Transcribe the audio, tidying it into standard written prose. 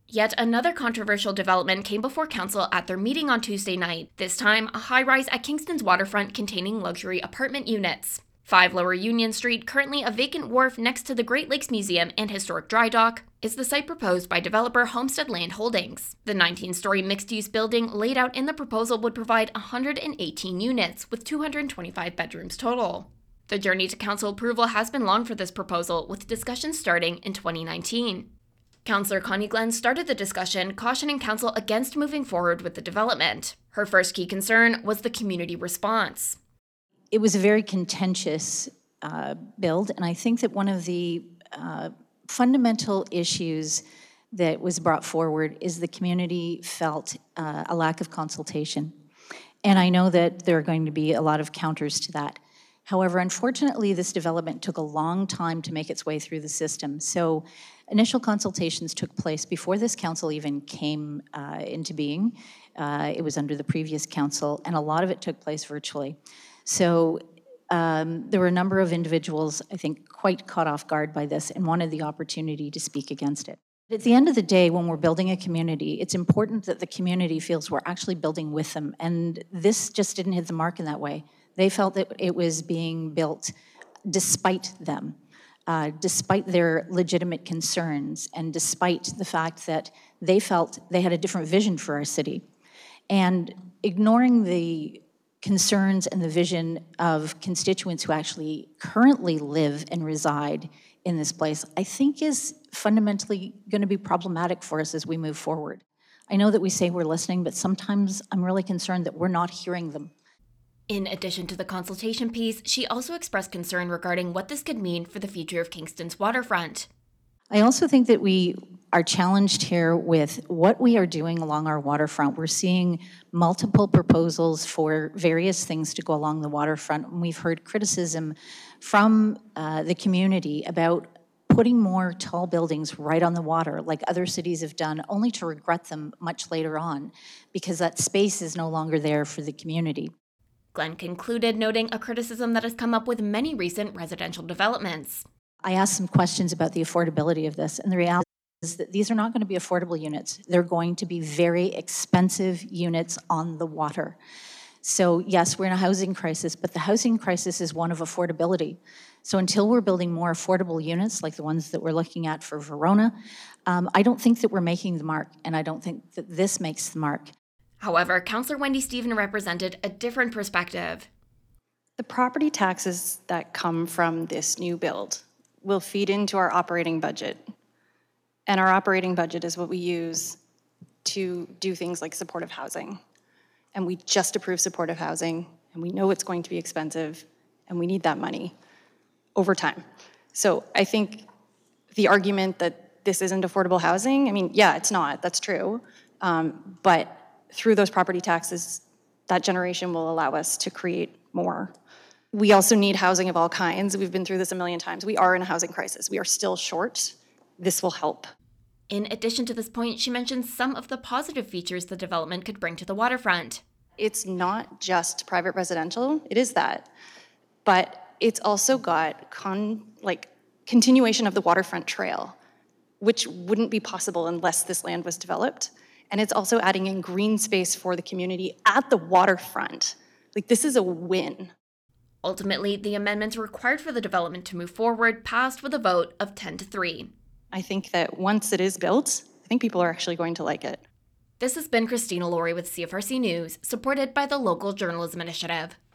Yet another controversial development came before council at their meeting on Tuesday night, this time a high-rise at Kingston's waterfront containing luxury apartment units. 5 Lower Union Street, currently a vacant wharf next to the Great Lakes Museum and Historic Dry Dock, is the site proposed by developer Homestead Land Holdings. The 19-story mixed-use building laid out in the proposal would provide 118 units, with 225 bedrooms total. The journey to council approval has been long for this proposal, with discussions starting in 2019. Councillor Connie Glenn started the discussion, cautioning council against moving forward with the development. Her first key concern was the community response. It was a very contentious build, and I think that one of the fundamental issues that was brought forward is the community felt a lack of consultation. And I know that there are going to be a lot of counters to that. However, unfortunately, this development took a long time to make its way through the system. So initial consultations took place before this council even came into being. It was under the previous council, and a lot of it took place virtually. So there were a number of individuals, I think, quite caught off guard by this and wanted the opportunity to speak against it. At the end of the day, when we're building a community, it's important that the community feels we're actually building with them, and this just didn't hit the mark in that way. They felt that it was being built despite them, despite their legitimate concerns, and despite the fact that they felt they had a different vision for our city. And ignoring the concerns and the vision of constituents who actually currently live and reside in this place, I think is fundamentally going to be problematic for us as we move forward. I know that we say we're listening, but sometimes I'm really concerned that we're not hearing them. In addition to the consultation piece, she also expressed concern regarding what this could mean for the future of Kingston's waterfront. I also think that we are challenged here with what we are doing along our waterfront. We're seeing multiple proposals for various things to go along the waterfront, and we've heard criticism from the community about putting more tall buildings right on the water, like other cities have done, only to regret them much later on, because that space is no longer there for the community. Glenn concluded, noting a criticism that has come up with many recent residential developments. I asked some questions about the affordability of this, and the reality is that these are not going to be affordable units. They're going to be very expensive units on the water. So yes, we're in a housing crisis, but the housing crisis is one of affordability. So until we're building more affordable units, like the ones that we're looking at for Verona, I don't think that we're making the mark, and I don't think that this makes the mark. However, Councillor Wendy Stephen represented a different perspective. The property taxes that come from this new build will feed into our operating budget. And our operating budget is what we use to do things like supportive housing. And we just approved supportive housing, and we know it's going to be expensive, and we need that money over time. So I think the argument that this isn't affordable housing, I mean, yeah, it's not, that's true. But through those property taxes, that generation will allow us to create more. We also need housing of all kinds. We've been through this a million times. We are in a housing crisis. We are still short. This will help. In addition to this point, she mentioned some of the positive features the development could bring to the waterfront. It's not just private residential. It is that. But it's also got continuation of the waterfront trail, which wouldn't be possible unless this land was developed. And it's also adding in green space for the community at the waterfront. Like, this is a win. Ultimately, the amendments required for the development to move forward passed with a vote of 10-3. I think that once it is built, I think people are actually going to like it. This has been Christina Laurie with CFRC News, supported by the Local Journalism Initiative.